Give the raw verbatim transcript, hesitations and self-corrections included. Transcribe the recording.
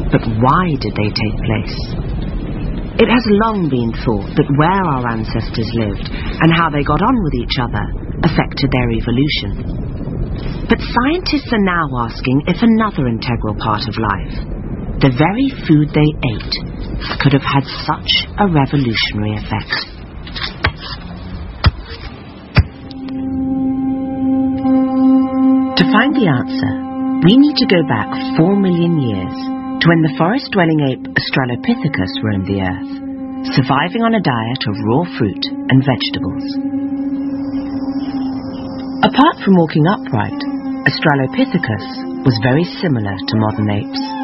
But why did they take place? It has long been thought that where our ancestors lived and how they got on with each other affected their evolution. But scientists are now asking if another integral part of life, the very food they ate, could have had such a revolutionary effect. To find the answer, we need to go back four million years to when the forest-dwelling ape Australopithecus roamed the earth, surviving on a diet of raw fruit and vegetables. Apart from walking upright, Australopithecus was very similar to modern apes.